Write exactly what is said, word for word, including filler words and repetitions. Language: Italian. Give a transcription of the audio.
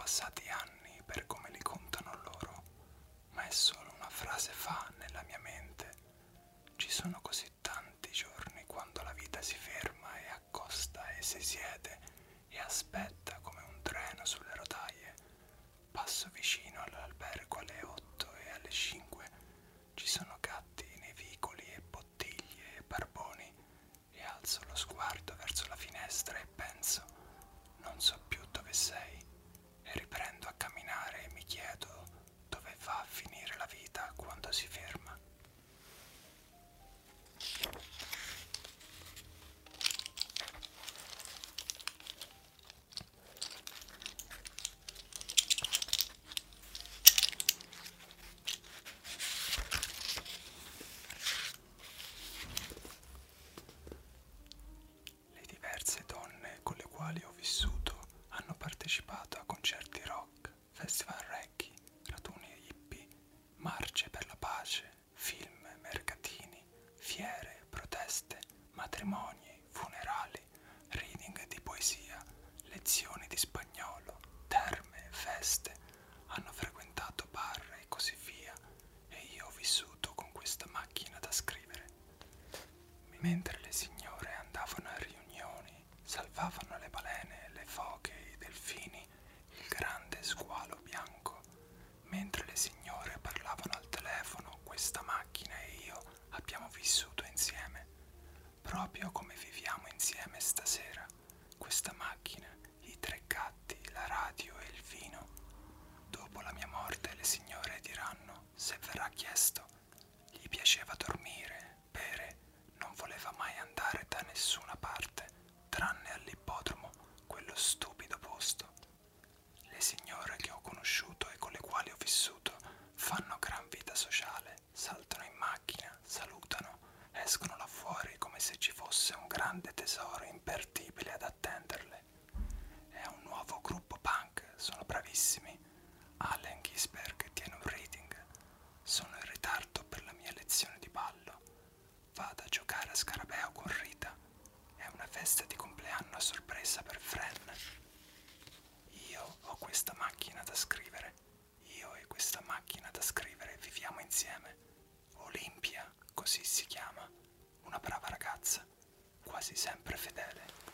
passati anni per come li contano loro, ma è solo una frase fa nella mia mente. Ci sono così tanti giorni quando la vita si ferma e accosta e si siede e aspetta come un treno sulle rotaie. Passo vicino all'albergo alle otto e alle cinque. Ci sono gatti nei vicoli e bottiglie e barboni e alzo lo sguardo verso la finestra e penso, non so più dove sei, e riprendo a camminare e mi chiedo dove va a finire la vita quando si ferma. Le diverse donne con le quali ho vissuto hanno partecipato a concerti rock, festival reggae, raduni hippie, marce per la pace, film, mercatini, fiere, proteste, matrimoni, funerali, reading di poesia, lezioni di spagnolo, terme, feste, hanno frequentato bar e così via, e io ho vissuto con questa macchina da scrivere. Mentre le signore andavano a riunioni, salvavano le balene, le foche, i delfini, il grande squalo bianco. Mentre le signore parlavano al telefono, questa macchina e io abbiamo vissuto insieme. Proprio come viviamo insieme stasera. Questa macchina, i tre gatti, la radio e il vino. Dopo la mia morte le signore diranno, se verrà chiesto, gli piaceva dormire, bere, non voleva mai andare da nessuna parte, tranne all'ippodromo, quello stupido posto. Le signore che ho conosciuto e con le quali ho vissuto fanno gran vita sociale, saltano in macchina, salutano, escono là fuori come se ci fosse un grande tesoro imperdibile ad attenderle. È un nuovo gruppo punk, sono bravissimi. Allen Ginsberg tiene un reading. Sono in ritardo per la mia lezione di ballo. Vado a giocare a scarabeo con Rita. È una festa di compleanno a sorpresa per Fran. Io ho questa macchina da scrivere. Io e questa macchina da scrivere viviamo insieme. Olimpia, così si chiama. Una brava ragazza, quasi sempre fedele.